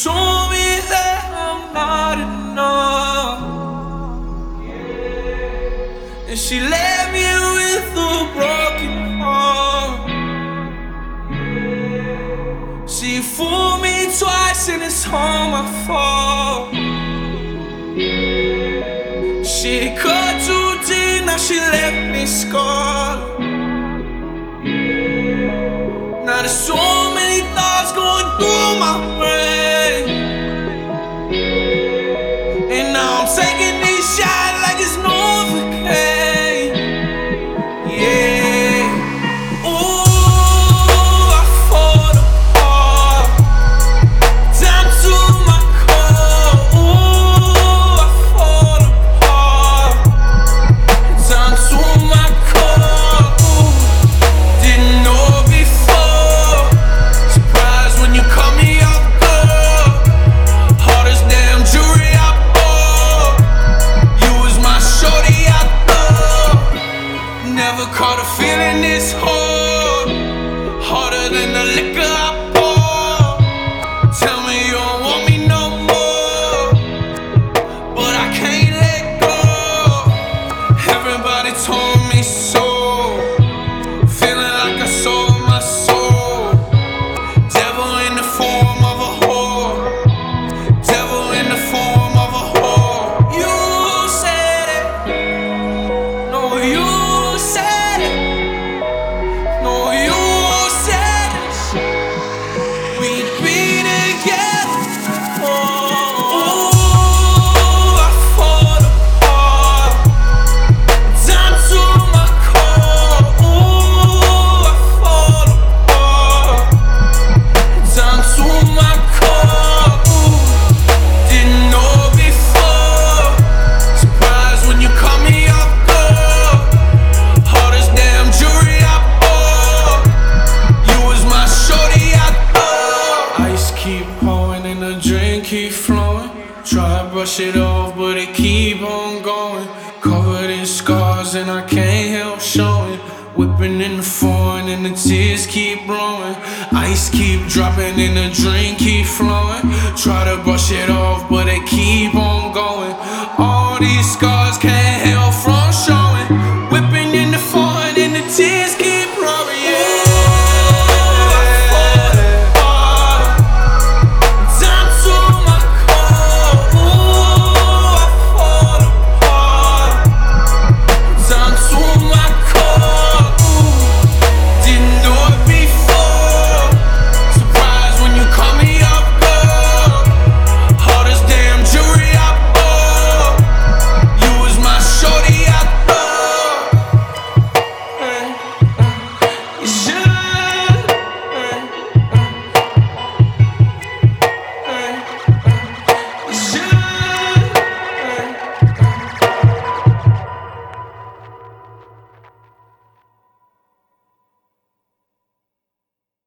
told me that I'm not enough, and she left me with a broken heart. She fooled me twice and it's all my fault. She cut too deep, now she left me scarred. Now there's so many thoughts going through my brain, and now I'm taking these shots like it's Novocaine. Yeah. Ooh, I fall apart, down to my core. Ooh, I fall apart, down to my core. Ooh, didn't know before. Surprised when you call me off guard. Hardest damn jewelry I bought. You was my shorty I thought. Never caught a feeling this hard. Harder than the liquor I pour. Tell me you don't want me no more, but I can't let go. Everybody told me so. Feeling like I sold my soul. Devil in the form of a whore. Devil in the form of a whore. You said it. No, you said it. No, you said it. We'd be together. Ooh, I fall apart, down to my core. Ooh, I fall apart, down to my core. Ooh, didn't know before. Surprised when you call me off guard. Hardest damn jewelry I bought. You was my shorty I thought. Ice keep pouring and the drink keep flowing. Try to brush it off, but it keep on going. Covered in scars and I can't help showing. Whipping in the foreign and the tears keep blowing. Ice keep dropping and the drink keep flowing. Try to brush it off, but it keep on going. All these scars can't help from